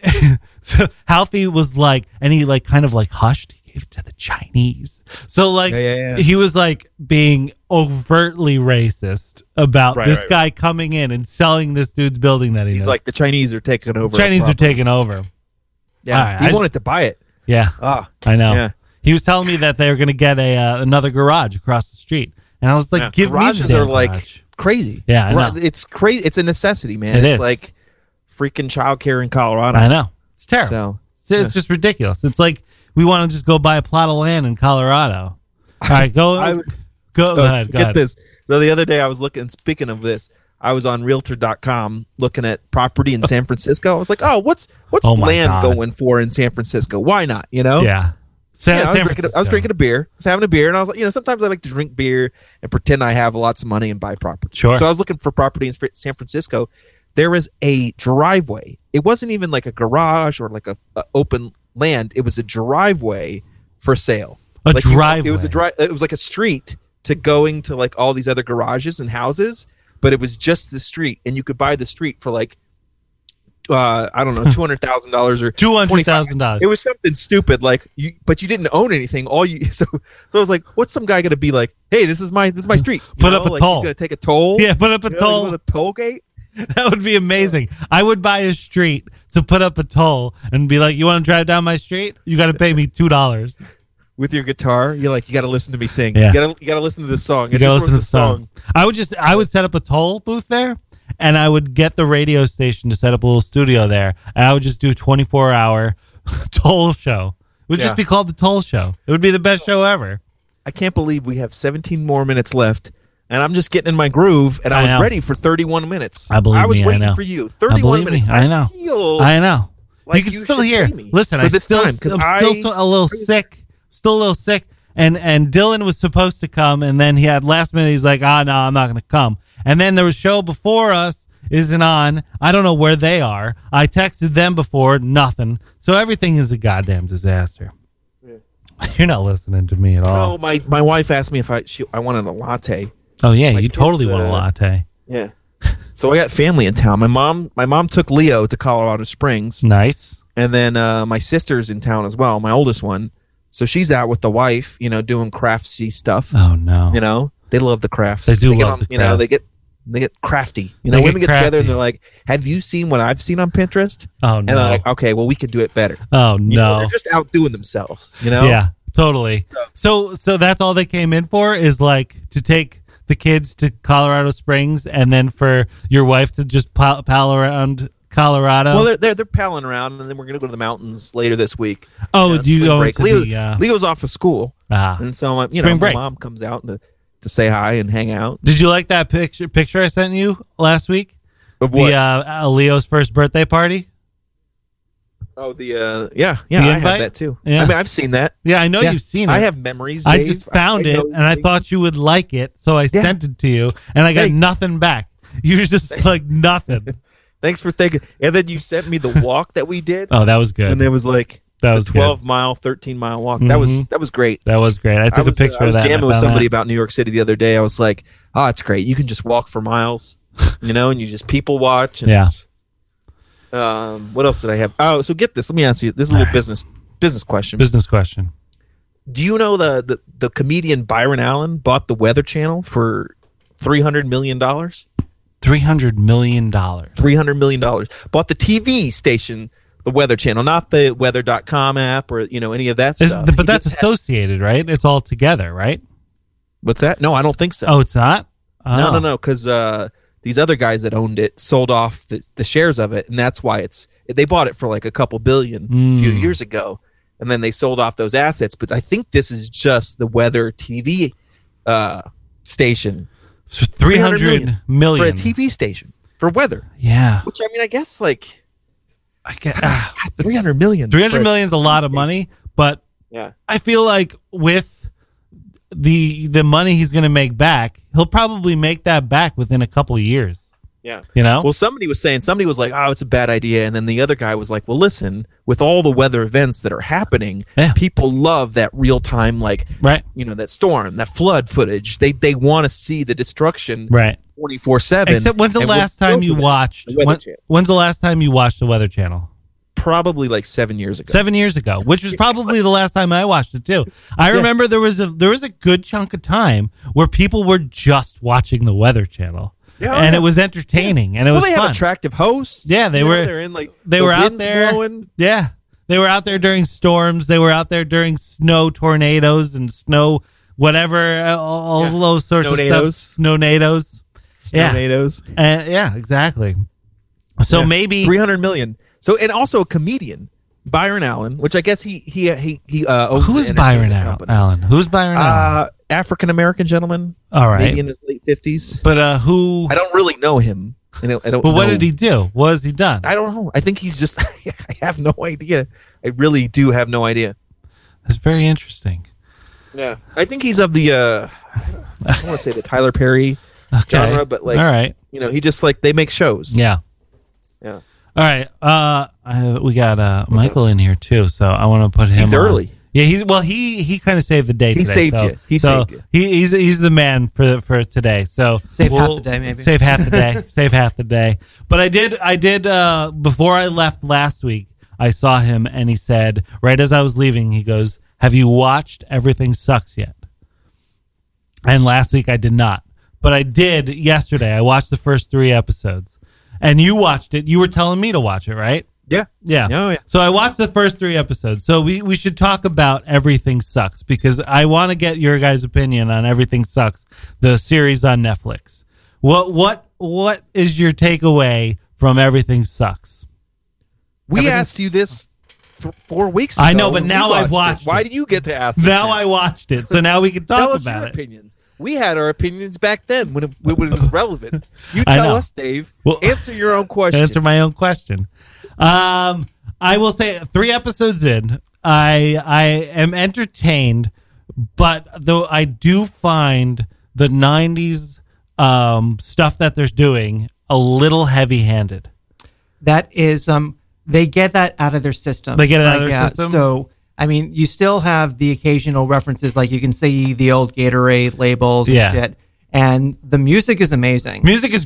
so Halfie was like, and he like kind of like hushed. He gave it to the Chinese. So like Yeah, yeah, yeah. he was like being overtly racist about Right, this right, guy coming in and selling this dude's building that he He's knows. like, the Chinese are taking over. Chinese our are property. taking over. Yeah, All right, he I- wanted to buy it. Yeah, Ah, I know. Yeah. He was telling me that they were going to get a uh, another garage across the street, and I was like, Yeah. "Give Garages me the are damn like garage." crazy. Yeah, I Ra- know. It's crazy. It's a necessity, man. It it's is. like freaking childcare in Colorado. I know. It's terrible. So It's, it's just ridiculous. It's like we want to just go buy a plot of land in Colorado. All right, go I was- go, go Oh, ahead. Go get ahead. this. So the other day I was looking. Speaking of this, I was on Realtor dot com looking at property in San Francisco. I was like, oh, what's what's Oh my land God. going for in San Francisco? Why not? You know? Yeah. San, Yeah, I, was San drinking, I was Francisco. drinking a beer. I was having a beer, and I was like, you know, sometimes I like to drink beer and pretend I have lots of money and buy property. Sure. So I was looking for property in Sp- San Francisco. There was a driveway. It wasn't even like a garage or like a, a open land. It was a driveway for sale. A Like you- driveway. It was a dri- It was like a street to going to like all these other garages and houses, but it was just the street, and you could buy the street for like. Uh, I don't know, two hundred thousand dollars or Two hundred thousand dollars. it was something stupid, like you, but you didn't own anything. All you, so, so I was like, "What's some guy gonna be like? Hey, this is my, this is my street. You Put know, up a like, toll. He's gonna take a toll. Yeah, put up a You know, toll. like, with a toll gate. That would be amazing. I would buy a street to put up a toll and be like, "You want to drive down my street? You got to pay me two dollars." With your guitar, you're like, you got to listen to me sing. Yeah. You gotta, you gotta listen to this song. You I gotta just listen wrote to the song. I would just, I would set up a toll booth there, and I would get the radio station to set up a little studio there, and I would just do a twenty-four hour toll show. It would Yeah. just be called the Toll Show. It would be the best show ever. I can't believe we have seventeen more minutes left, and I'm just getting in my groove, and I, I was know. ready for thirty-one minutes. I believe I was me, I waiting know. for you. I thirty-one believe minutes. me. I know. feel I know. like you can you still should hear. pay me Listen, for I this still, time, 'cause I'm I- still so- a little sick. Still a little sick. And and Dylan was supposed to come, and then he had last minute. He's like, "Ah, no, I'm not going to come." And then there was a show before us isn't on. I don't know where they are. I texted them before, nothing. So everything is a goddamn disaster. You're not listening to me at all. No, my, my wife asked me if I she, I wanted a latte. Oh yeah, My you kids, totally want a uh, latte. Yeah. So I got family in town. My mom, my mom took Leo to Colorado Springs. Nice. And then uh, my sister's in town as well, my oldest one. So she's out with the wife, you know, doing craftsy stuff. Oh no. You know, they love the crafts. They do get love on, the You know, crafts. they get they get crafty. You know, They women get get, together and crafty. they're like, "Have you seen what I've seen on Pinterest?" Oh And no. they're like, "Okay, well, we could do it better." Oh You know, no. they're just outdoing themselves. You know? Yeah, totally. So so that's all they came in for is like to take the kids to Colorado Springs and then for your wife to just pal, pal around Colorado. Well, they're, they're they're palling around, and then we're gonna go to the mountains later this week. Oh, know, do you spring go break. into Leo, the, uh, Leo's off of school, Ah. and so my, you Spring know, break. my mom comes out to to say hi and hang out. Did you like that picture picture I sent you last week? Of what? The uh, uh, Leo's first birthday party? Oh, the uh, yeah, yeah, The I invite? have that too. Yeah. I mean, I've seen that. Yeah, I know Yeah. you've seen it. I have memories. I Dave. just found I it know and I things. thought you would like it, so I Yeah. sent it to you and I got Thanks. nothing back. You were just like nothing. Thanks for thinking. And then you sent me the walk that we did. Oh, that was good. And it was like That the was good. twelve mile, thirteen mile walk. That was Mhm. that was great. That was great. I took was, a picture uh, I of was that. and jamming I with found somebody that. about New York City the other day. I was like, "Oh, it's great. You can just walk for miles, you know, and you just people watch." And Yeah. it's- Um, what else did I have? Oh, so get this. Let me ask you. This is a little business business question. Business question. Do you know the, the the comedian Byron Allen bought the Weather Channel for three hundred million dollars? Three hundred million dollars. Three hundred million dollars. Bought the T V station, the Weather Channel, not the weather dot com app or you know any of that Is- stuff. but He that's just had- associated, right? It's all together, right? what's that? No, I don't think so. Oh, it's not? No, Oh. no, no, because uh, these other guys that owned it sold off the, the shares of it, and that's why it's they bought it for like a couple billion a few Mm. years ago, and then they sold off those assets. But I think this is just the weather T V uh, station. So three hundred million for a T V station for weather. Yeah. Which I mean, I guess like I get ah, three hundred million. three hundred for a- million is a lot of money, but Yeah. I feel like with the the money he's going to make back, he'll probably make that back within a couple of years. Yeah. You know? Well, somebody was saying, somebody was like, oh, it's a bad idea. And then the other guy was like, well, listen, with all the weather events that are happening, Yeah. people love that real time, like, Right. you know, that storm, that flood footage. They they want to see the destruction Right. twenty-four seven. Except when's the And we're last time still you doing watched the Weather when, Channel. when's the last time you watched the Weather Channel? Probably like seven years ago. Seven years ago, which was probably the last time I watched it too. I remember there was a there was a good chunk of time where people were just watching the Weather Channel, Yeah, oh, and yeah. it was entertaining, and it well, was they fun. have attractive hosts. Yeah, they You know, were. They're in like they the were out wind's there. blowing. Yeah, they were out there during storms. They were out there during snow tornadoes and snow whatever, all, all Yeah. those sorts Snow-nados. of stuff. Snow-nados. Yeah. Tornadoes. Uh, yeah, exactly. So Yeah. maybe three hundred million. So and also a comedian, Byron Allen, which I guess he he he he uh, owns who's an Byron entertainment Al- company. Allen? Who's Byron Allen? Uh, African American gentleman. All right. maybe in his late fifties. But uh, who? I don't really know him. I don't. I don't But what know- did he do? What has he done? I don't know. I think he's just. I have no idea. I really do have no idea. That's very interesting. Yeah, I think he's of the. Uh, I don't want to say the Tyler Perry Okay. genre, but like, All right. you know, he just like they make shows. Yeah. Yeah. All right. Uh, I, we got uh Michael in here too, so I want to put him. He's on. early. Yeah, he's well. He he kind of saved the day. He today, saved so, you. He so saved you. He, he's he's the man for for today. So Save half the day, maybe. Save half the day. Save half the day. But I did I did uh before I left last week. I saw him and he said right as I was leaving, he goes, "Have you watched Everything Sucks yet?" And last week I did not, but I did yesterday. I watched the first three episodes, and you watched it. You were telling me to watch it, right? Yeah. Yeah. Oh, yeah. So I watched the first three episodes. So we, we should talk about Everything Sucks because I want to get your guys' opinion on Everything Sucks, the series on Netflix. What what what is your takeaway from Everything Sucks? We Everything- asked you this th- four weeks ago. I know, but when now we I've it. watched Why it. did you get to ask? This Now I watched it, so now we can talk tell us about your it. opinions. We had our opinions back then when it, when it was relevant. You I tell know. us, Dave. Well, answer your own question. Answer my own question. Um, I will say three episodes in, I I am entertained, but though I do find the nineties um, stuff that they're doing a little heavy-handed. That is, um, they get that out of their system. They get it out of their yeah, system? So, I mean, you still have the occasional references, like you can see the old Gatorade labels and Yeah. shit. And the music is amazing. Music is great.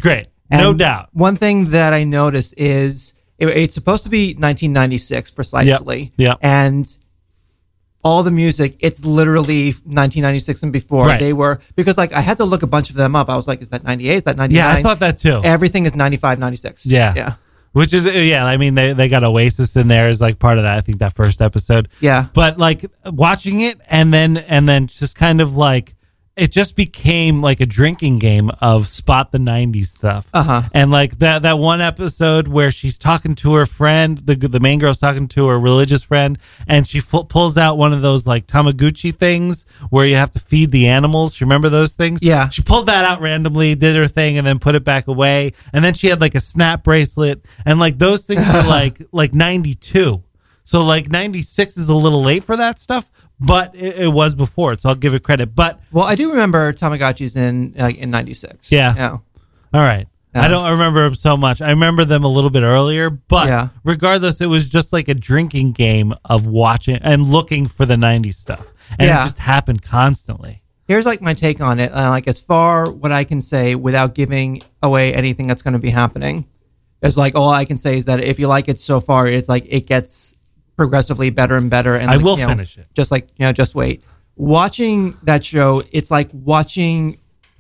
No And doubt. One thing that I noticed is it, it's supposed to be nineteen ninety-six precisely. Yep. Yep. And all the music, it's literally nineteen ninety-six and before. Right. They were, because like I had to look a bunch of them up. I was like, is that ninety-eight? Is that ninety-nine? Yeah, I thought that too. Everything is ninety-five, ninety-six. Yeah. Yeah. Which is, yeah, I mean, they, they got Oasis in there as like part of that. I think that first episode. Yeah. But like watching it and then, and then just kind of like, it just became like a drinking game of spot the nineties stuff. Uh-huh. And like that, that one episode where she's talking to her friend, the the main girl's talking to her religious friend, and she fu- pulls out one of those like Tamagotchi things where you have to feed the animals. You remember those things? Yeah. She pulled that out randomly, did her thing, and then put it back away. And then she had like a snap bracelet, and like those things were like like ninety-two. So like ninety-six is a little late for that stuff, but it, it was before it, so I'll give it credit. But Well, I do remember Tamagotchis in like in ninety-six. yeah, Yeah. all right. Yeah. I don't remember them so much. I remember them a little bit earlier, but Yeah. regardless, it was just like a drinking game of watching and looking for the nineties stuff, and Yeah. it just happened constantly. Here's like my take on it. Uh, like as far what I can say without giving away anything that's going to be happening is like all I can say is that if you like it so far, it's like it gets progressively better and better. And I like, will you know, finish it. Just like, you know, just wait. Watching that show, it's like watching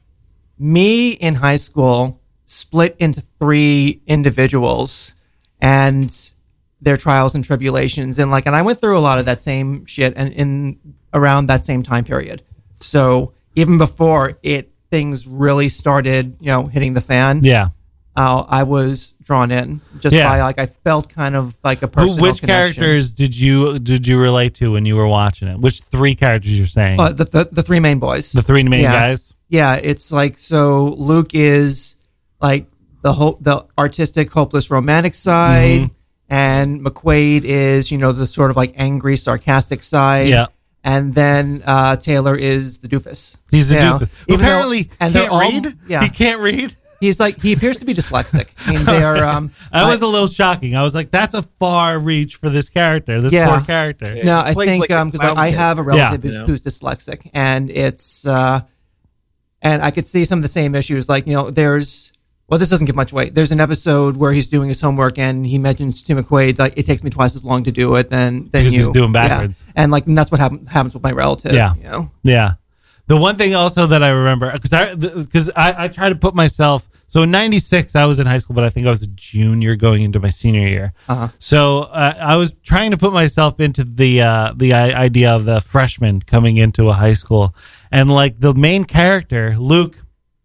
me in high school split into three individuals and their trials and tribulations. And like, and I went through a lot of that same shit and in around that same time period. So even before it, things really started, you know, hitting the fan. Yeah. Uh, I was drawn in just Yeah. by like I felt kind of like a Who, personal which connection. characters did you did you relate to when you were watching it? Which three characters you're saying? Uh, the, the the three main boys. The three main yeah. guys? Yeah, it's like so. Luke is like the hope, the artistic, hopeless, romantic side, Mhm. and McQuaid is you know the sort of like angry, sarcastic side. Yeah. And then uh, Taylor is the doofus. He's the You know? doofus. Even though- Apparently, and can't they're all, read? Yeah, He can't read? He's like he appears to be dyslexic. I mean, they are. Um, That was I- a little shocking. I was like, that's a far reach for this character, this Yeah. poor character. No, I plays think like a um because I, clown I kid. have a relative Yeah. who's, who's dyslexic, and it's uh, and I could see some of the same issues. Like you know, there's well, this doesn't give much weight. There's an episode where he's doing his homework, and he mentions to McQuaid like it takes me twice as long to do it than than Because you. he's doing Yeah. backwards. And like and that's what happen, happens with my relative. Yeah. you know. Yeah. The one thing also that I remember, because I, because I, I try to put myself, so in ninety-six, I was in high school, but I think I was a junior going into my senior year. Uh-huh. So uh, I was trying to put myself into the uh, the i- idea of the freshman coming into a high school. And like the main character, Luke,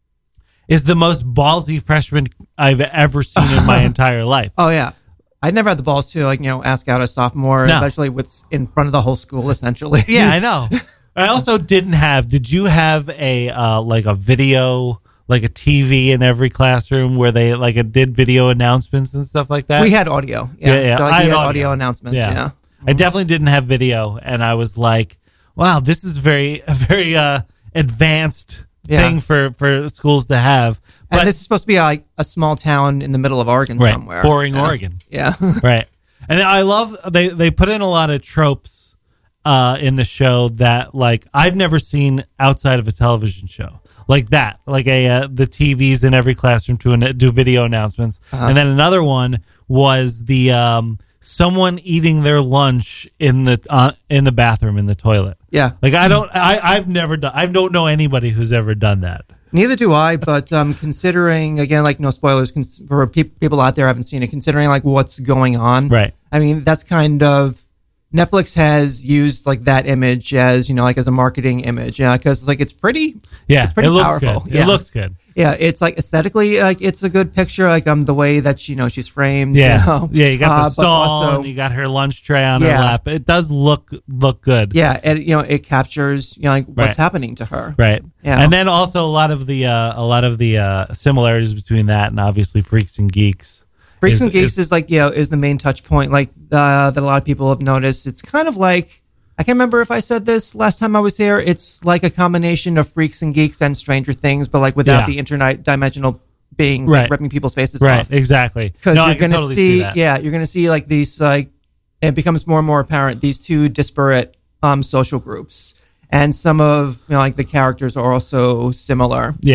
is the most ballsy freshman I've ever seen in my entire life. Oh yeah. I never had the balls to like you know ask out a sophomore, No. especially with in front of the whole school essentially. Yeah, I know. I also didn't have. Did you have a uh, like a video, like a T V in every classroom where they like a, did video announcements and stuff like that? We had audio. Yeah, Yeah, yeah. So, like, I we had had audio. audio announcements. Yeah. I definitely didn't have video, and I was like, "Wow, this is very a very uh, advanced Yeah. thing for, for schools to have." But And this is supposed to be like a small town in the middle of Oregon right, somewhere. boring Yeah. Oregon. Yeah. Right. And I love they they put in a lot of tropes uh, in the show that like I've never seen outside of a television show. Like that, like a uh, the T Vs in every classroom to an- do video announcements, Uh-huh. and then another one was the um, someone eating their lunch in the uh, in the bathroom in the toilet. Yeah. Like I don't, I I've never done. I don't know anybody who's ever done that. Neither do I, but um, considering, again, like no spoilers cons- for pe- people out there who haven't seen it, considering like what's going on. Right. I mean, that's kind of, Netflix has used like that image as, you know, like as a marketing image. Yeah. Cause like it's pretty, Yeah, it's pretty it looks powerful. good. Yeah. It looks good. Yeah. It's like aesthetically, like it's a good picture. Like um, the way that, she, you know, she's framed. Yeah, You know? yeah. You got Uh, the but stall, also- and you got her lunch tray on her Yeah. lap. It does look look good. Yeah. And, you know, it captures, you know, like what's Right. happening to her. Right. Yeah. And then also a lot of the uh, a lot of the uh, similarities between that and obviously Freaks and Geeks. Freaks is- and Geeks is- is, like, you know, is the main touch point, like, uh, that a lot of people have noticed. It's kind of like, I can't remember if I said this last time I was here. It's like a combination of Freaks and Geeks and Stranger Things, but like without Yeah. the internet dimensional beings Right. like, ripping people's faces right. off. Exactly. Because No, I you're can going to totally see, that. yeah, you're going to see like these, like, it becomes more and more apparent, these two disparate um, social groups. And some of, you know, like the characters are also similar. Yeah.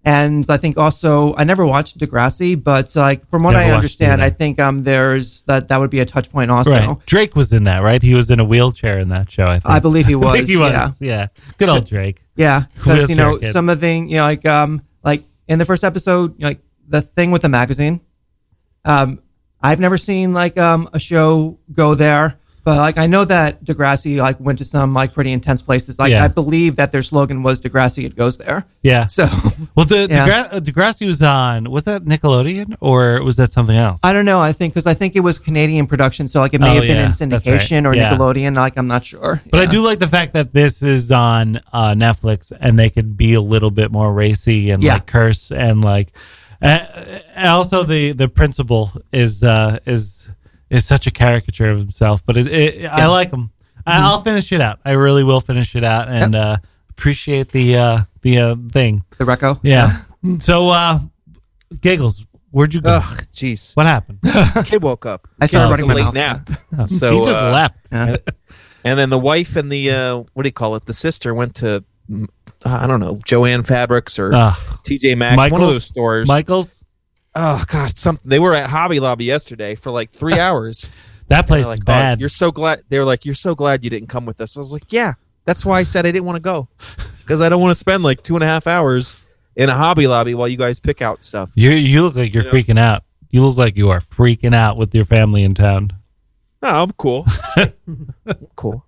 And I think also I never watched Degrassi, but like from what Never I watched understand, either. I think um there's that that would be a touch point also. Right. Drake was in that, right? He was in a wheelchair in that show, I think. I believe he I think was, he was, yeah. yeah. Good old Drake. Yeah, because you know Wheelchair kid. some of the thing, you know, like um, like in the first episode, like the thing with the magazine. Um, I've never seen like um a show go there, but like I know that Degrassi like went to some like pretty intense places. Like Yeah. I believe that their slogan was Degrassi, it goes there. Yeah. So Well, the, yeah. Degra- Degrassi was on, was that Nickelodeon or was that something else? I don't know. I think because I think it was Canadian production, so like it may Oh, have been yeah, in that's syndication right. or Yeah. Nickelodeon. Like I'm not sure. But I do like the fact that this is on uh, Netflix and they could be a little bit more racy and Yeah. like curse and like. Uh, and also, the the principal is uh, is is such a caricature of himself, but it, it, I like him. I, I'll finish it out. I really will finish it out and uh, appreciate the uh, the uh, thing. The reco. Yeah. so, uh, Giggles, where'd you go? Ugh, jeez. What happened? Kid woke up. I started Kid running took a my late mouth. nap. So he just uh, left. And, and then the wife and the uh, what do you call it? The sister went to mm, I don't know, Joanne Fabrics or Ugh. T J Maxx, one of Michaels? those stores. Michaels? Oh God, something. They were at Hobby Lobby yesterday for like three hours. That place They're is like, bad. "Oh, you're so glad. They were like, you're so glad you didn't come with us. I was like, yeah, that's why I said I didn't want to go because I don't want to spend like two and a half hours in a Hobby Lobby while you guys pick out stuff. You you look like you're You know? freaking out. You look like you are freaking out with your family in town. No, I'm cool. cool.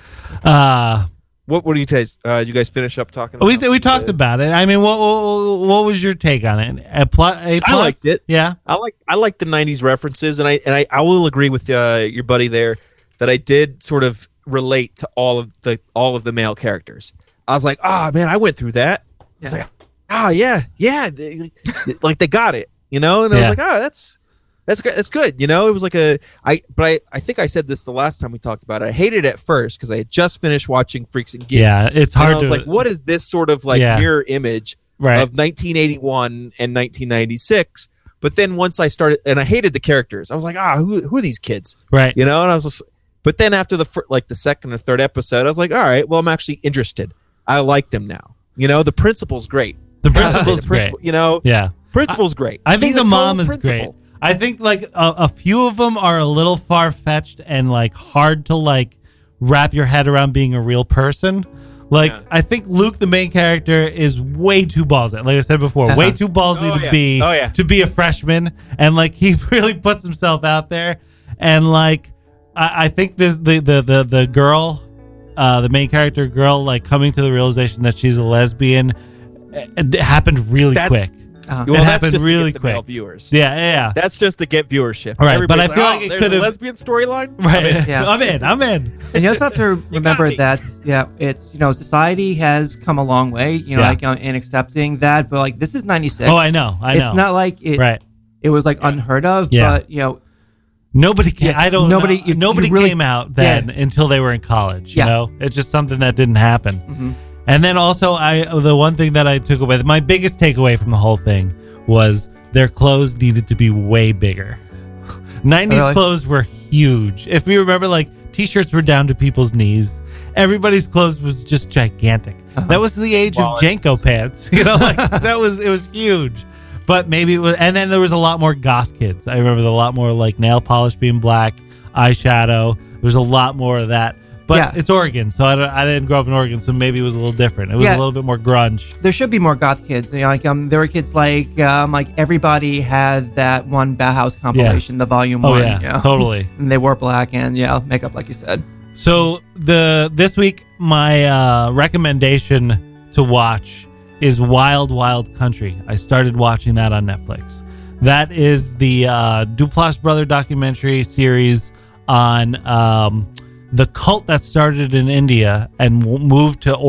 Uh What? What do you guys? Uh, did you guys finish up talking? we about we talked the- about it. I mean, what what, what was your take on it? A plus, a plus? I liked it. Yeah, I like I like the nineties references, and I and I, I will agree with uh, your buddy there that I did sort of relate to all of the all of the male characters. I was like, oh man, I went through that. I was like, oh yeah, yeah, they, like they got it, you know. And I Yeah. was like, oh, that's that's good. That's good, you know. It was like a I, but I I think I said this the last time we talked about it. I hated it at first because I had just finished watching Freaks and Geeks. Yeah, it's And hard I was to- like, what is this sort of like Yeah. mirror image Right. of nineteen eighty-one and nineteen ninety-six? But then once I started, and I hated the characters, I was like, ah, who, who are these kids? Right. You know, and I was just, but then after the fir- like the second or third episode, I was like, all right, well, I'm actually interested. I like them now. You know, the principal's great. The I gotta say, principal's the principal, great. You know, Yeah. principal's great. I think He's a the total mom is principal. great. I think like a, a few of them are a little far fetched and like hard to like wrap your head around being a real person. Like I think Luke, the main character, is way too ballsy. Like I said before, way too ballsy Oh, to yeah. be Oh, yeah. to be a freshman, and like he really puts himself out there. And like I, I think this the the the the girl, uh, the main character girl, like coming to the realization that she's a lesbian, it, it happened really That's- quick. Uh, it Well, that's happened just really to get the male quick. viewers. Yeah, yeah, yeah. That's just to get viewership. Right, but I Everybody's feel oh, like it there's could've- a lesbian storyline. Right. I'm in. Yeah. I'm in. I'm in. And you also have to remember that, yeah, it's, you know, society has come a long way, you know, Yeah. like uh, in accepting that, but like this is ninety-six. Oh, I know, I It's know. not like it, Right. it was like unheard of, Yeah. but, you know, Nobody came. Yeah, I don't. nobody- Know, you- nobody you really- came out then Yeah. until they were in college. You Yeah. know, it's just something that didn't happen. Mhm. And then also, I the one thing that I took away, my biggest takeaway from the whole thing was their clothes needed to be way bigger. nineties Really? clothes were huge. If you remember, like t-shirts were down to people's knees. Everybody's clothes was just gigantic. Uh-huh. That was the age Well, of Janko pants. You know, like that was it was huge. But maybe it was, and then there was a lot more goth kids. I remember a lot more like nail polish being black, eyeshadow. There was a lot more of that. But Yeah. it's Oregon, so I, don't, I didn't grow up in Oregon, so maybe it was a little different. It was Yeah. a little bit more grunge. there should be more goth kids. You know, like um, there were kids like um, like everybody had that one Bauhaus compilation, the volume Oh one. yeah, you know? totally. And they wore black and yeah, makeup like you said. So the this week my uh, recommendation to watch is Wild Wild Country. I started watching that on Netflix. That is the uh, Duplass brother documentary series on um, the cult that started in India and w- moved to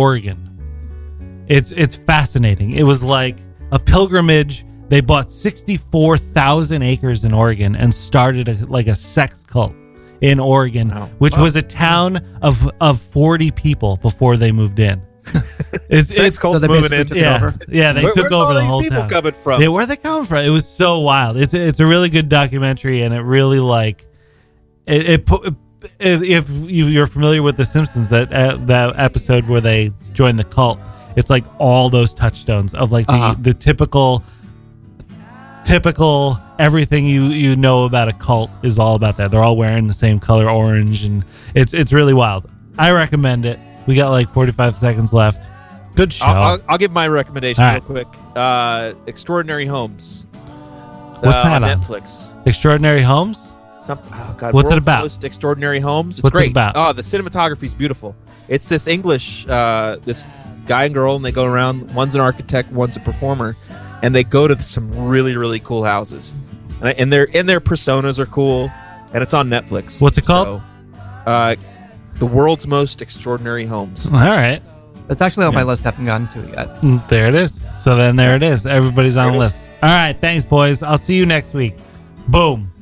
Oregon. It's it's fascinating. It was like a pilgrimage. They bought sixty-four thousand acres in Oregon and started a, like a sex cult in Oregon, which was a town of of forty people before they moved in. It's, Sex it's cult's So they moving basically in. took it yeah, over. yeah. They Where- took where's over all the these whole people town. coming from? Yeah, where are they coming from? It was so wild. It's a, it's a really good documentary, and it really like it. it put, if you, you're familiar with The Simpsons, that uh, that episode where they joined the cult, it's like all those touchstones of like the, Uh-huh. the typical typical everything you you know about a cult is all about that. They're all wearing the same color orange, and it's it's really wild. I recommend it. We got like forty-five seconds left. Good show. I'll, I'll, I'll give my recommendation All real right. quick. Uh, Extraordinary Homes. What's uh, that on on? Netflix? Extraordinary Homes. Something. Oh God. What's it World's about? Most Extraordinary Homes. It's What's it great. about? Oh, the cinematography is beautiful. It's this English, uh, this guy and girl, and they go around. One's an architect, one's a performer, and they go to some really, really cool houses, and, I- and their and their personas are cool, and it's on Netflix. What's it called? So, uh, the World's Most Extraordinary Homes. All right. That's actually on my list. Haven't gotten to it yet. Mm, There it is. So then there it is. Everybody's on the list. All right. Thanks, boys. I'll see you next week. Boom.